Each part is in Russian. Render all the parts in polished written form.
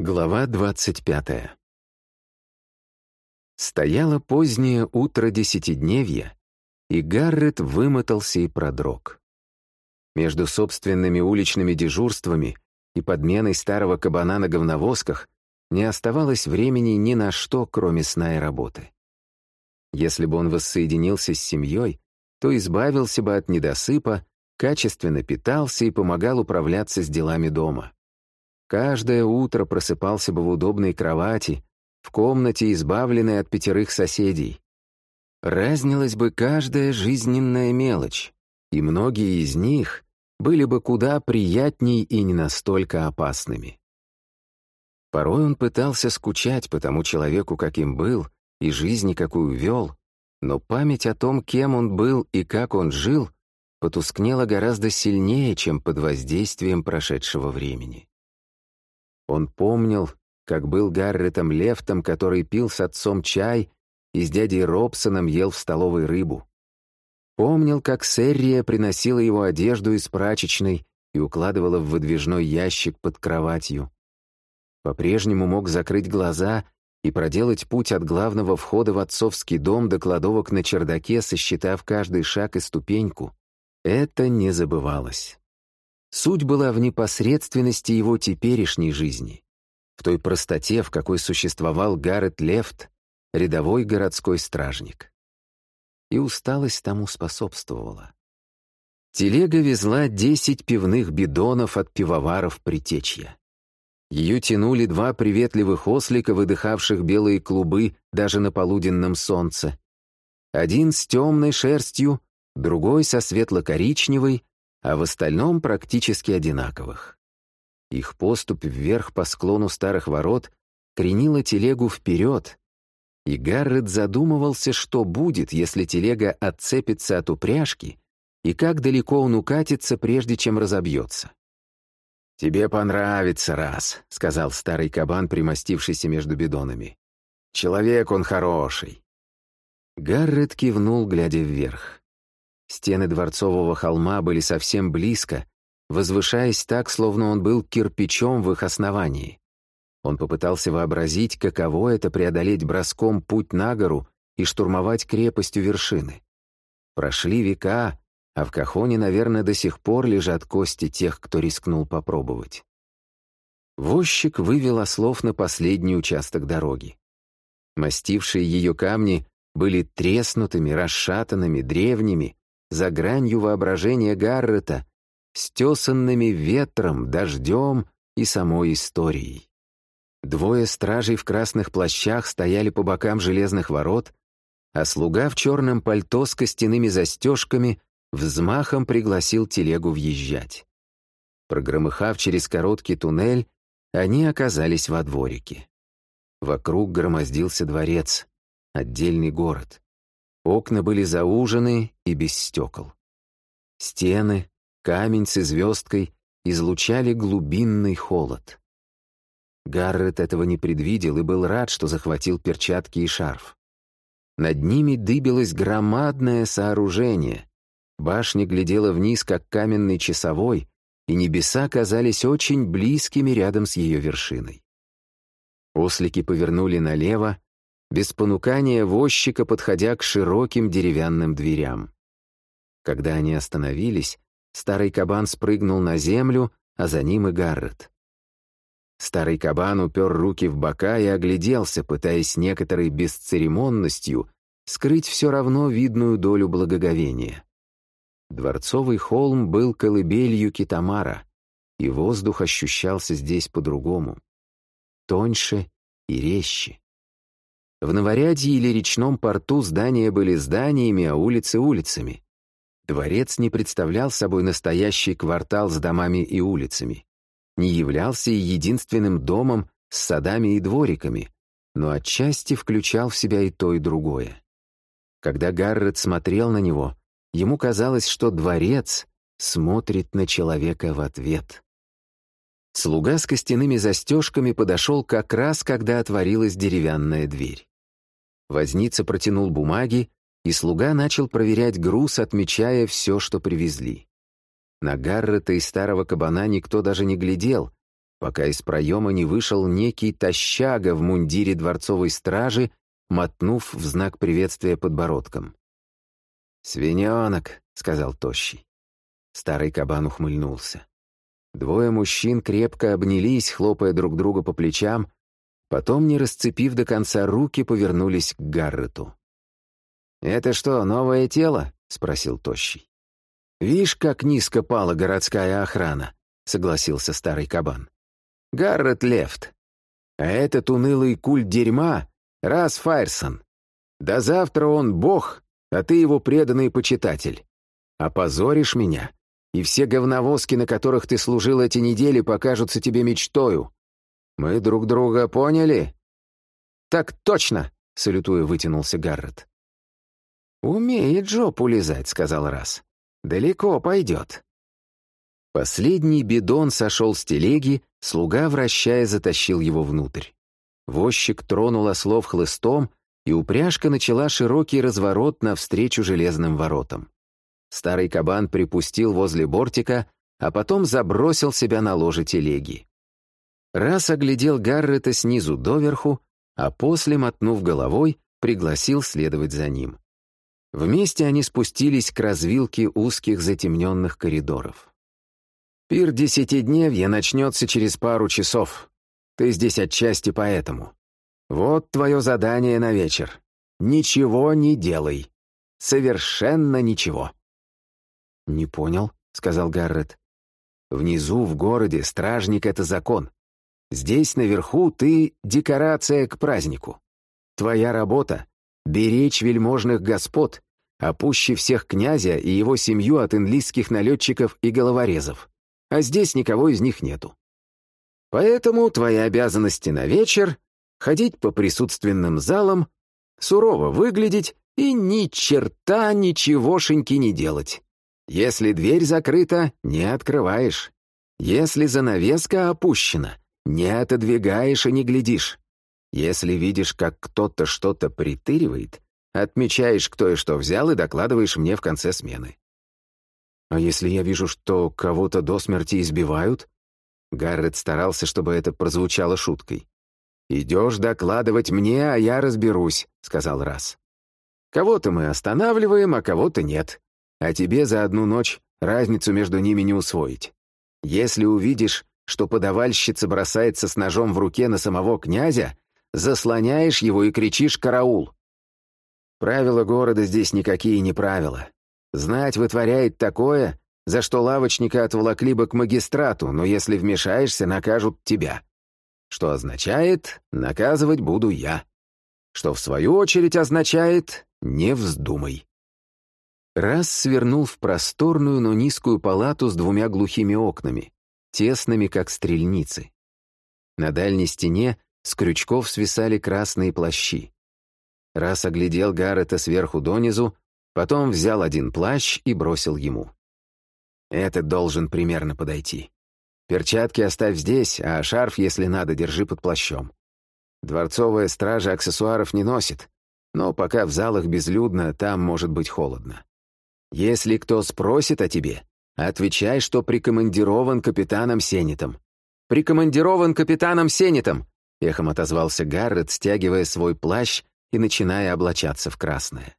Глава 25. Стояло позднее утро десятидневья, и Гаррет вымотался и продрог. Между собственными уличными дежурствами и подменой старого кабана на говновозках не оставалось времени ни на что, кроме сна и работы. Если бы он воссоединился с семьей, то избавился бы от недосыпа, качественно питался и помогал управляться с делами дома. Каждое утро просыпался бы в удобной кровати, в комнате, избавленной от 5 соседей. Разнилась бы каждая жизненная мелочь, и многие из них были бы куда приятней и не настолько опасными. Порой он пытался скучать по тому человеку, каким был, и жизни, какую вел, но память о том, кем он был и как он жил, потускнела гораздо сильнее, чем под воздействием прошедшего времени. Он помнил, как был Гарретом Лефтом, который пил с отцом чай и с дядей Робсоном ел в столовой рыбу. Помнил, как Серрия приносила его одежду из прачечной и укладывала в выдвижной ящик под кроватью. По-прежнему мог закрыть глаза и проделать путь от главного входа в отцовский дом до кладовок на чердаке, сосчитав каждый шаг и ступеньку. Это не забывалось. Суть была в непосредственности его теперешней жизни, в той простоте, в какой существовал Гаррет Лефт, рядовой городской стражник. И усталость тому способствовала. Телега везла 10 пивных бидонов от пивоваров Притечья. Ее тянули 2 приветливых ослика, выдыхавших белые клубы даже на полуденном солнце. Один с темной шерстью, другой со светло-коричневой, а в остальном практически одинаковых. Их поступь вверх по склону старых ворот кренила телегу вперед, и Гаррет задумывался, что будет, если телега отцепится от упряжки, и как далеко он укатится, прежде чем разобьется. «Тебе понравится, раз», — сказал старый кабан, примостившийся между бидонами. «Человек он хороший». Гаррет кивнул, глядя вверх. Стены Дворцового холма были совсем близко, возвышаясь так, словно он был кирпичом в их основании. Он попытался вообразить, каково это преодолеть броском путь на гору и штурмовать крепость у вершины. Прошли века, а в Кахоне, наверное, до сих пор лежат кости тех, кто рискнул попробовать. Возчик вывел ослов на последний участок дороги. Мастившие ее камни были треснутыми, расшатанными, древними, за гранью воображения Гаррета, стесанными ветром, дождем и самой историей. 2 стражей в красных плащах стояли по бокам железных ворот, а слуга в черном пальто с костяными застежками взмахом пригласил телегу въезжать. Прогромыхав через короткий туннель, они оказались во дворике. Вокруг громоздился дворец, отдельный город. Окна были заужены и без стекол. Стены, камень с звездкой излучали глубинный холод. Гаррет этого не предвидел и был рад, что захватил перчатки и шарф. Над ними дыбилось громадное сооружение. Башня глядела вниз, как каменный часовой, и небеса казались очень близкими рядом с ее вершиной. Ослики повернули налево, без понукания возчика, подходя к широким деревянным дверям. Когда они остановились, старый кабан спрыгнул на землю, а за ним и Гаррет. Старый кабан упер руки в бока и огляделся, пытаясь некоторой бесцеремонностью скрыть все равно видную долю благоговения. Дворцовый холм был колыбелью Китамара, и воздух ощущался здесь по-другому, тоньше и резче. В Новорядье или речном порту здания были зданиями, а улицы — улицами. Дворец не представлял собой настоящий квартал с домами и улицами, не являлся и единственным домом с садами и двориками, но отчасти включал в себя и то, и другое. Когда Гаррет смотрел на него, ему казалось, что дворец смотрит на человека в ответ. Слуга с костяными застежками подошел как раз, когда отворилась деревянная дверь. Возница протянул бумаги, и слуга начал проверять груз, отмечая все, что привезли. На Гаррета и старого кабана никто даже не глядел, пока из проема не вышел некий тощага в мундире дворцовой стражи, мотнув в знак приветствия подбородком. «Свиненок», — сказал тощий. Старый кабан ухмыльнулся. Двое мужчин крепко обнялись, хлопая друг друга по плечам, потом, не расцепив до конца руки, повернулись к Гаррету. «Это что, новое тело?» — спросил тощий. «Вишь, как низко пала городская охрана», — согласился старый кабан. «Гаррет Лефт. А этот унылый куль дерьма — Рас Файрсон. До завтра он бог, а ты его преданный почитатель. Опозоришь меня, и все говновозки, на которых ты служил эти недели, покажутся тебе мечтою. Мы друг друга поняли?» «Так точно!» — салютуя вытянулся Гаррет. «Умеет жопу лизать», — сказал Рас. «Далеко пойдет». Последний бидон сошел с телеги, слуга, вращая, затащил его внутрь. Возчик тронул ослов хлыстом, и упряжка начала широкий разворот навстречу железным воротам. Старый кабан припустил возле бортика, а потом забросил себя на ложе телеги. Раз оглядел Гаррета снизу доверху, а после, мотнув головой, пригласил следовать за ним. Вместе они спустились к развилке узких затемненных коридоров. «Пир десятидневья начнется через пару часов. Ты здесь отчасти поэтому. Вот твое задание на вечер. Ничего не делай. Совершенно ничего». «Не понял», — сказал Гаррет. «Внизу, в городе, стражник — это закон. Здесь, наверху, ты — декорация к празднику. Твоя работа — беречь вельможных господ, а пуще всех князя и его семью от инлизских налетчиков и головорезов. А здесь никого из них нету. Поэтому твои обязанности на вечер — ходить по присутственным залам, сурово выглядеть и ни черта ничегошеньки не делать. Если дверь закрыта, не открываешь. Если занавеска опущена, не отодвигаешь и не глядишь. Если видишь, как кто-то что-то притыривает, отмечаешь, кто и что взял, и докладываешь мне в конце смены. А если я вижу, что кого-то до смерти избивают? Гаррет старался, чтобы это прозвучало шуткой. «Идешь докладывать мне, а я разберусь», — сказал Рас. «Кого-то мы останавливаем, а кого-то нет. А тебе за одну ночь разницу между ними не усвоить. Если увидишь, что подавальщица бросается с ножом в руке на самого князя, заслоняешь его и кричишь «караул». Правила города здесь никакие не правила. Знать вытворяет такое, за что лавочника отволокли бы к магистрату, но если вмешаешься, накажут тебя. Что означает, наказывать буду я. Что в свою очередь означает, не вздумай. Раз свернул в просторную, но низкую палату с двумя глухими окнами, тесными, как стрельницы. На дальней стене с крючков свисали красные плащи. Раз оглядел Гаррета сверху донизу, потом взял один плащ и бросил ему. Этот должен примерно подойти. Перчатки оставь здесь, а шарф, если надо, держи под плащом. Дворцовая стража аксессуаров не носит, но пока в залах безлюдно, там может быть холодно. Если кто спросит о тебе, отвечай, что прикомандирован капитаном Сеннетом. «Прикомандирован капитаном Сеннетом!» — эхом отозвался Гаррет, стягивая свой плащ и начиная облачаться в красное.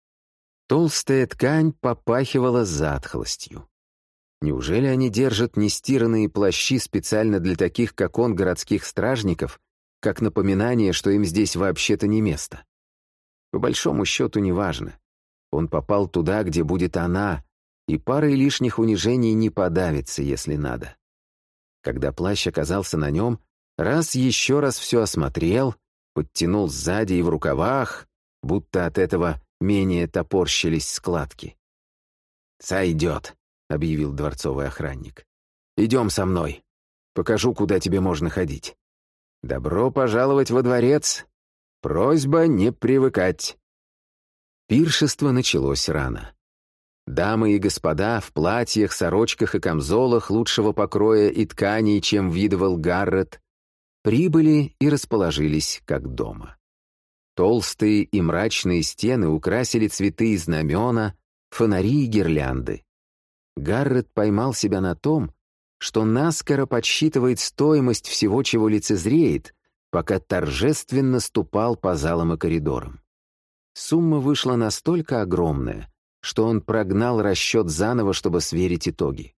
Толстая ткань попахивала затхлостью. Неужели они держат нестиранные плащи специально для таких, как он, городских стражников, как напоминание, что им здесь вообще-то не место? По большому счету, неважно. Он попал туда, где будет она, и парой лишних унижений не подавится, если надо. Когда плащ оказался на нем, Раз еще раз все осмотрел, подтянул сзади и в рукавах, будто от этого менее топорщились складки. «Сойдет», — объявил дворцовый охранник. «Идем со мной. Покажу, куда тебе можно ходить. Добро пожаловать во дворец. Просьба не привыкать». Пиршество началось рано. Дамы и господа в платьях, сорочках и камзолах лучшего покроя и тканей, чем видывал Гаррет, прибыли и расположились как дома. Толстые и мрачные стены украсили цветы и знамена, фонари и гирлянды. Гаррет поймал себя на том, что наскоро подсчитывает стоимость всего, чего лицезреет, пока торжественно ступал по залам и коридорам. Сумма вышла настолько огромная, что он прогнал расчет заново, чтобы сверить итоги.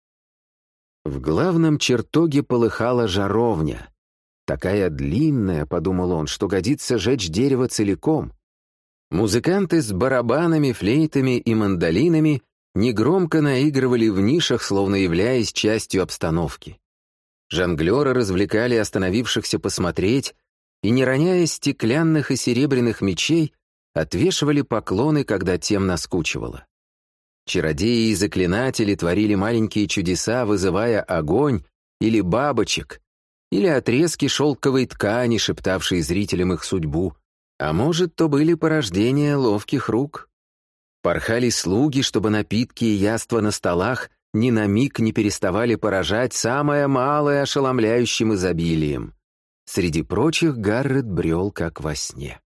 В главном чертоге полыхала жаровня. Такая длинная, подумал он, что годится жечь дерево целиком. Музыканты с барабанами, флейтами и мандолинами негромко наигрывали в нишах, словно являясь частью обстановки. Жонглеры развлекали остановившихся посмотреть и, не роняя стеклянных и серебряных мечей, отвешивали поклоны, когда тем наскучивало. Чародеи и заклинатели творили маленькие чудеса, вызывая огонь или бабочек, или отрезки шелковой ткани, шептавшие зрителям их судьбу, а может, то были порождения ловких рук. Порхали слуги, чтобы напитки и яства на столах ни на миг не переставали поражать самое малое ошеломляющим изобилием. Среди прочих Гаррет брел, как во сне.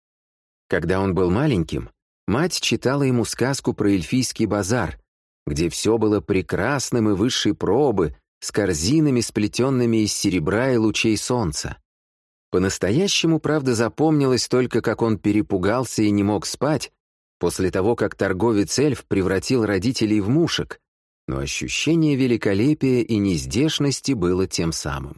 Когда он был маленьким, мать читала ему сказку про эльфийский базар, где все было прекрасным и высшей пробы, с корзинами, сплетенными из серебра и лучей солнца. По-настоящему, правда, запомнилось только, как он перепугался и не мог спать, после того, как торговец-эльф превратил родителей в мушек, но ощущение великолепия и нездешности было тем самым.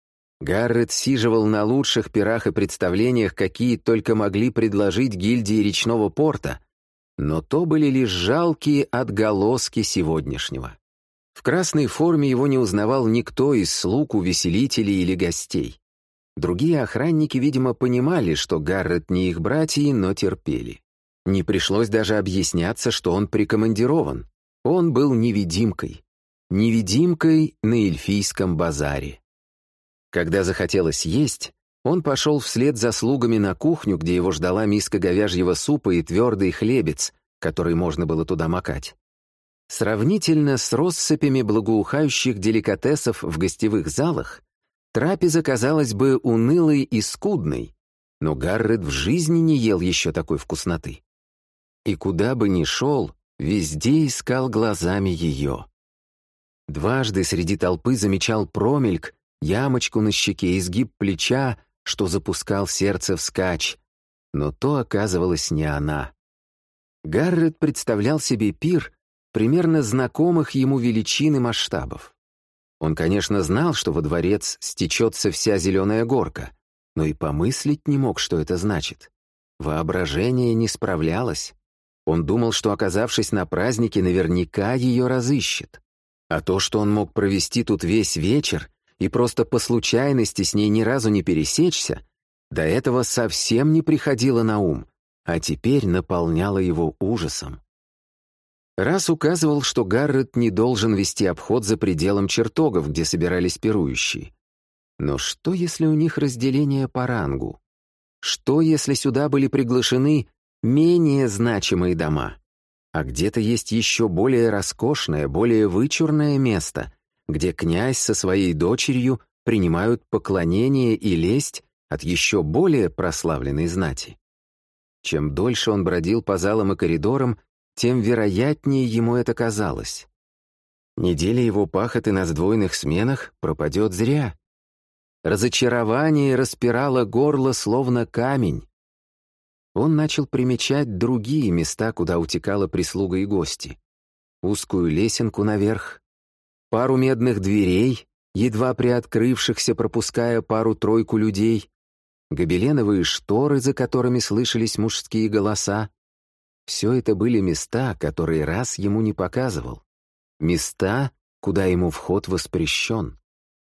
Гаррет сиживал на лучших пирах и представлениях, какие только могли предложить гильдии речного порта, но то были лишь жалкие отголоски сегодняшнего. В красной форме его не узнавал никто из слуг, увеселителей или гостей. Другие охранники, видимо, понимали, что Гаррет не их братья, но терпели. Не пришлось даже объясняться, что он прикомандирован. Он был невидимкой. Невидимкой на эльфийском базаре. Когда захотелось есть, он пошел вслед за слугами на кухню, где его ждала миска говяжьего супа и твердый хлебец, который можно было туда макать. Сравнительно с россыпями благоухающих деликатесов в гостевых залах, трапеза казалась бы унылой и скудной, но Гаррет в жизни не ел еще такой вкусноты. И куда бы ни шел, везде искал глазами ее. Дважды среди толпы замечал промельк, ямочку на щеке, изгиб плеча, что запускал сердце вскачь, но то оказывалась не она. Гаррет представлял себе пир примерно знакомых ему величин и масштабов. Он, конечно, знал, что во дворец стечется вся зеленая горка, но и помыслить не мог, что это значит. Воображение не справлялось. Он думал, что, оказавшись на празднике, наверняка ее разыщет. А то, что он мог провести тут весь вечер и просто по случайности с ней ни разу не пересечься, до этого совсем не приходило на ум, а теперь наполняло его ужасом. Раз указывал, что Гаррет не должен вести обход за пределом чертогов, где собирались пирующие. Но что, если у них разделение по рангу? Что, если сюда были приглашены менее значимые дома? А где-то есть еще более роскошное, более вычурное место, где князь со своей дочерью принимают поклонение и лесть от еще более прославленной знати. Чем дольше он бродил по залам и коридорам, тем вероятнее ему это казалось. Неделя его пахоты на сдвоенных сменах пропадет зря. Разочарование распирало горло, словно камень. Он начал примечать другие места, куда утекала прислуга и гости. Узкую лесенку наверх, пару медных дверей, едва приоткрывшихся, пропуская пару-тройку людей, гобеленовые шторы, за которыми слышались мужские голоса. Все это были места, которые раз ему не показывал. Места, куда ему вход воспрещен.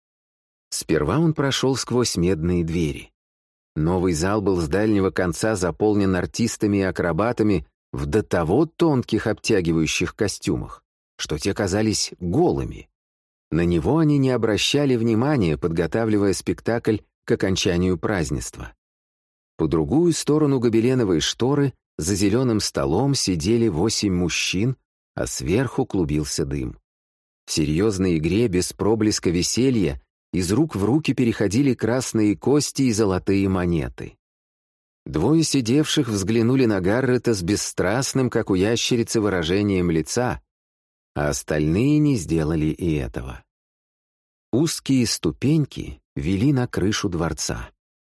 Сперва он прошел сквозь медные двери. Новый зал был с дальнего конца заполнен артистами и акробатами в до того тонких обтягивающих костюмах, что те казались голыми. На него они не обращали внимания, подготавливая спектакль к окончанию празднества. По другую сторону гобеленовой шторы за зеленым столом сидели 8 мужчин, а сверху клубился дым. В серьезной игре без проблеска веселья из рук в руки переходили красные кости и золотые монеты. Двое сидевших взглянули на Гаррета с бесстрастным, как у ящерицы, выражением лица, а остальные не сделали и этого. Узкие ступеньки вели на крышу дворца.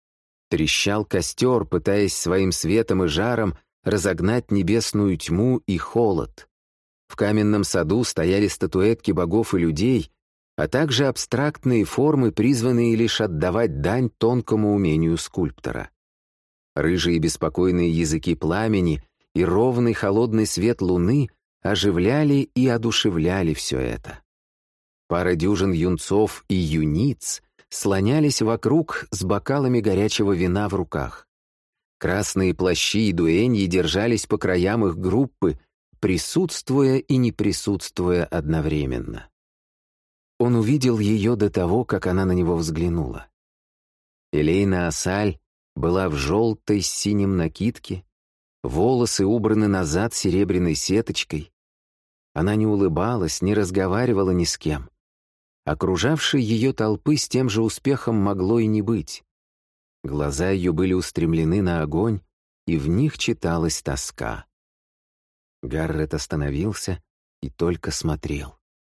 Трещал костер, пытаясь своим светом и жаром разогнать небесную тьму и холод. В каменном саду стояли статуэтки богов и людей, а также абстрактные формы, призванные лишь отдавать дань тонкому умению скульптора. Рыжие беспокойные языки пламени и ровный холодный свет луны оживляли и одушевляли все это. Пара дюжин юнцов и юниц слонялись вокруг с бокалами горячего вина в руках. Красные плащи и дуэньи держались по краям их группы, присутствуя и не присутствуя одновременно. Он увидел ее до того, как она на него взглянула. Элейна Асаль была в желтой с синим накидке, волосы убраны назад серебряной сеточкой. Она не улыбалась, не разговаривала ни с кем. Окружавшей ее толпы с тем же успехом могло и не быть. Глаза ее были устремлены на огонь, и в них читалась тоска. Гаррет остановился и только смотрел.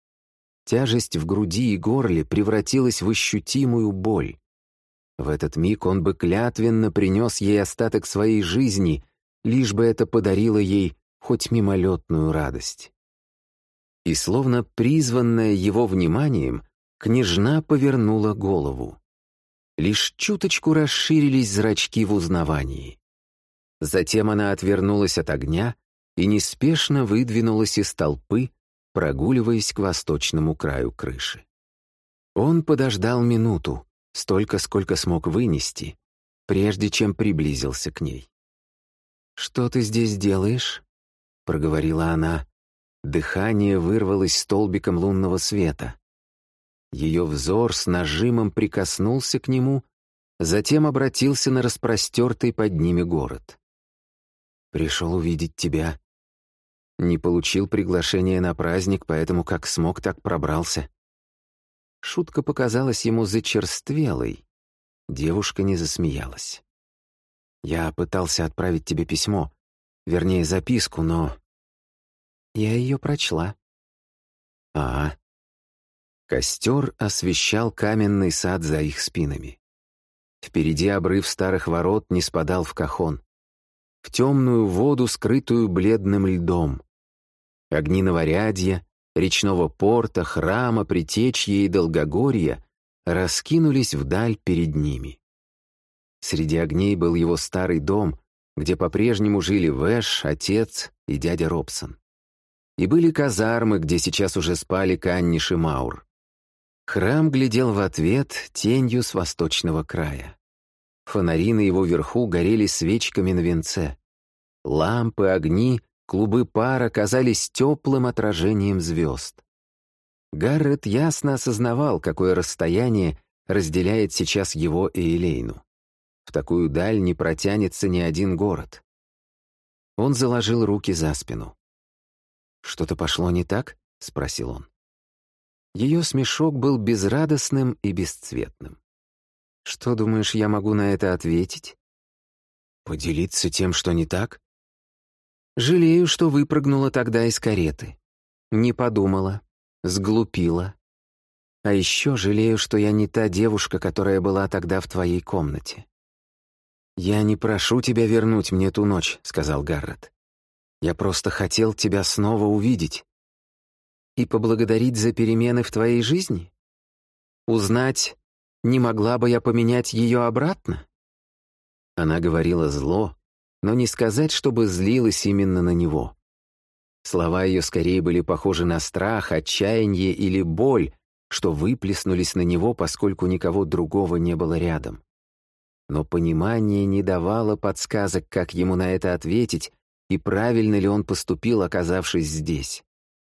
Тяжесть в груди и горле превратилась в ощутимую боль. В этот миг он бы клятвенно принес ей остаток своей жизни, лишь бы это подарило ей хоть мимолетную радость. И словно призванная его вниманием, княжна повернула голову. Лишь чуточку расширились зрачки в узнавании. Затем она отвернулась от огня и неспешно выдвинулась из толпы, прогуливаясь к восточному краю крыши. Он подождал минуту, столько, сколько смог вынести, прежде чем приблизился к ней. «Что ты здесь делаешь?» — проговорила она. Дыхание вырвалось столбиком лунного света. Ее взор с нажимом прикоснулся к нему, затем обратился на распростертый под ними город. «Пришел увидеть тебя. Не получил приглашения на праздник, поэтому как смог, так пробрался». Шутка показалась ему зачерствелой. Девушка не засмеялась. «Я пытался отправить тебе письмо, вернее, записку, но...» «Я ее прочла». «А...» Костер освещал каменный сад за их спинами. Впереди обрыв старых ворот не спадал в кахон. В темную воду, скрытую бледным льдом. Огни Новорядья, речного порта, храма, Притечья и Долгогорья раскинулись вдаль перед ними. Среди огней был его старый дом, где по-прежнему жили Вэш, отец и дядя Робсон. И были казармы, где сейчас уже спали Канниш и Маур. Храм глядел в ответ тенью с восточного края. Фонари на его верху горели свечками на венце. Лампы, огни, клубы пара казались теплым отражением звезд. Гаррет ясно осознавал, какое расстояние разделяет сейчас его и Элейну. В такую даль не протянется ни один город. Он заложил руки за спину. «Что-то пошло не так?» — спросил он. Ее смешок был безрадостным и бесцветным. «Что, думаешь, я могу на это ответить?» «Поделиться тем, что не так?» «Жалею, что выпрыгнула тогда из кареты. Не подумала, сглупила. А еще жалею, что я не та девушка, которая была тогда в твоей комнате». «Я не прошу тебя вернуть мне ту ночь», — сказал Гаррет. «Я просто хотел тебя снова увидеть». «И поблагодарить за перемены в твоей жизни? Узнать, не могла бы я поменять ее обратно?» Она говорила зло, но не сказать, чтобы злилась именно на него. Слова ее скорее были похожи на страх, отчаяние или боль, что выплеснулись на него, поскольку никого другого не было рядом. Но понимание не давало подсказок, как ему на это ответить, и правильно ли он поступил, оказавшись здесь.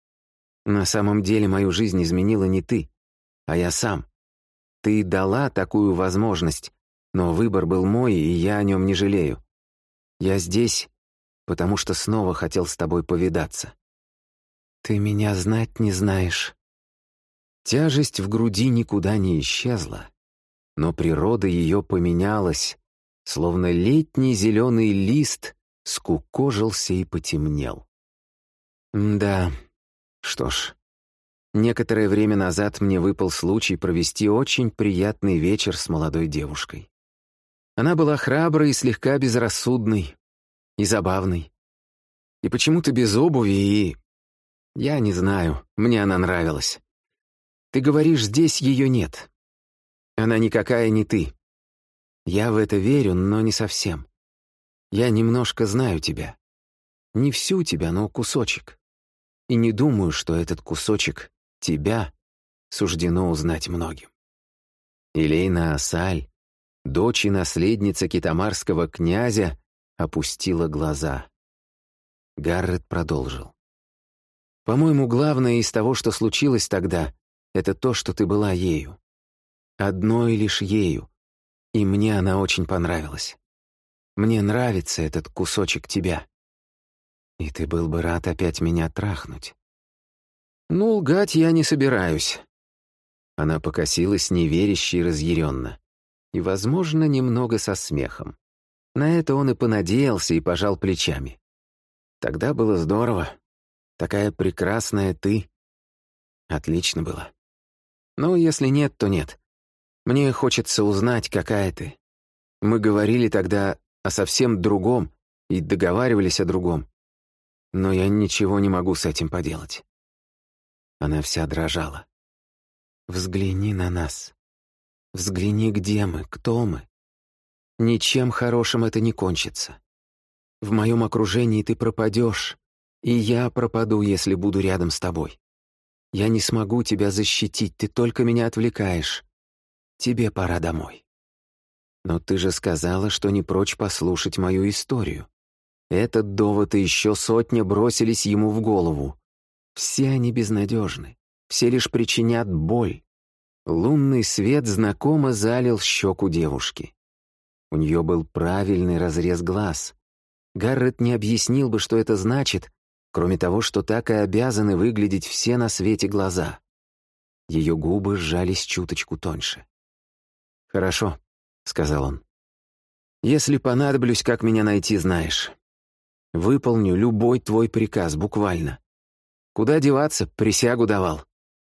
«На самом деле мою жизнь изменила не ты, а я сам. Ты дала такую возможность, но выбор был мой, и я о нем не жалею. Я здесь, потому что снова хотел с тобой повидаться». «Ты меня знать не знаешь». Тяжесть в груди никуда не исчезла, но природа ее поменялась, словно летний зеленый лист скукожился и потемнел. «Да, что ж, Некоторое время назад мне выпал случай провести очень приятный вечер с молодой девушкой. Она была храброй и слегка безрассудной, и забавной. И почему-то без обуви, и... Я не знаю, мне она нравилась. Ты говоришь, здесь ее нет. Она никакая не ты. Я в это верю, но не совсем. Я немножко знаю тебя. Не всю тебя, но кусочек. И не думаю, что этот кусочек тебя суждено узнать многим. Илейна Асаль, дочь и наследница китамарского князя, опустила глаза. Гаррет продолжил. «По-моему, главное из того, что случилось тогда, это то, что ты была ею. Одной лишь ею. И мне она очень понравилась. Мне нравится этот кусочек тебя. И ты был бы рад опять меня трахнуть. Ну, лгать я не собираюсь». Она покосилась неверяще и разъяренно. И, возможно, немного со смехом. На это он и понадеялся и пожал плечами. Тогда было здорово. Такая прекрасная ты. Отлично было. Но если нет, то нет. Мне хочется узнать, какая ты. Мы говорили тогда о совсем другом и договаривались о другом. Но я ничего не могу с этим поделать. Она вся дрожала. Взгляни на нас. Взгляни, где мы, кто мы. Ничем хорошим это не кончится. В моем окружении ты пропадешь, и я пропаду, если буду рядом с тобой. Я не смогу тебя защитить, ты только меня отвлекаешь. Тебе пора домой. Но ты же сказала, что не прочь послушать мою историю. Этот довод и еще сотня бросились ему в голову. Все они безнадежны, все лишь причинят боль. Лунный свет знакомо залил щеку девушки. У нее был правильный разрез глаз. Гаррет не объяснил бы, что это значит, кроме того, что так и обязаны выглядеть все на свете глаза. Ее губы сжались чуточку тоньше. «Хорошо», — сказал он. «Если понадоблюсь, как меня найти, знаешь. Выполню любой твой приказ, буквально. Куда деваться, присягу давал».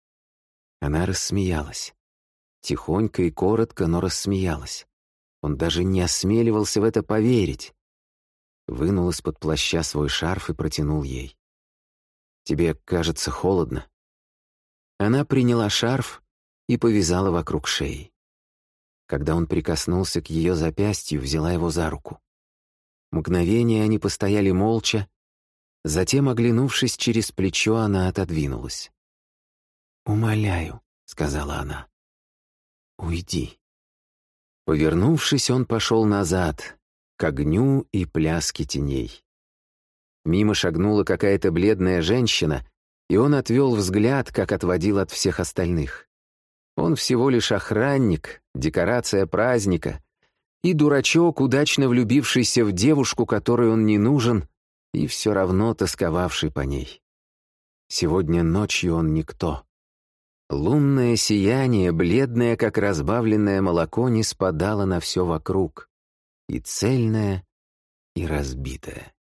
Она рассмеялась. Тихонько и коротко, но рассмеялась. Он даже не осмеливался в это поверить. Вынул из-под плаща свой шарф и протянул ей. «Тебе, кажется, холодно». Она приняла шарф и повязала вокруг шеи. Когда он прикоснулся к ее запястью, взяла его за руку. Мгновение они постояли молча, затем, оглянувшись через плечо, она отодвинулась. «Умоляю», — сказала она, — «уйди». Повернувшись, он пошел назад, к огню и пляске теней. Мимо шагнула какая-то бледная женщина, и он отвел взгляд, как отводил от всех остальных. Он всего лишь охранник, декорация праздника, и дурачок, удачно влюбившийся в девушку, которой он не нужен, и все равно тосковавший по ней. Сегодня ночью он никто. Лунное сияние, бледное, как разбавленное молоко, не спадало на все вокруг, и цельное, и разбитое.